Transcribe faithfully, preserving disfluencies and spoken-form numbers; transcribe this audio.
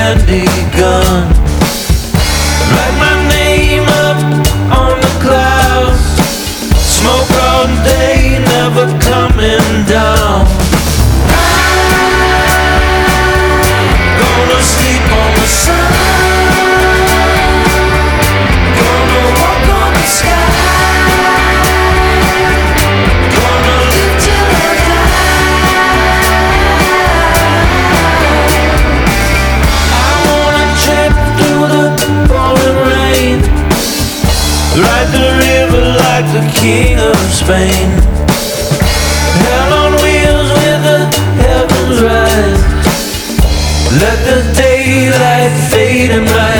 handy gun. Write my name up on the clouds. Smoke all day, never coming down. Gonna sleep on the sun. Gonna walk on the sky. Gonna live till I die. I wanna trip through the pouring rain. Ride the river like the king of Spain. Hell on wheels with the heavens rise. Let the daylight fade in my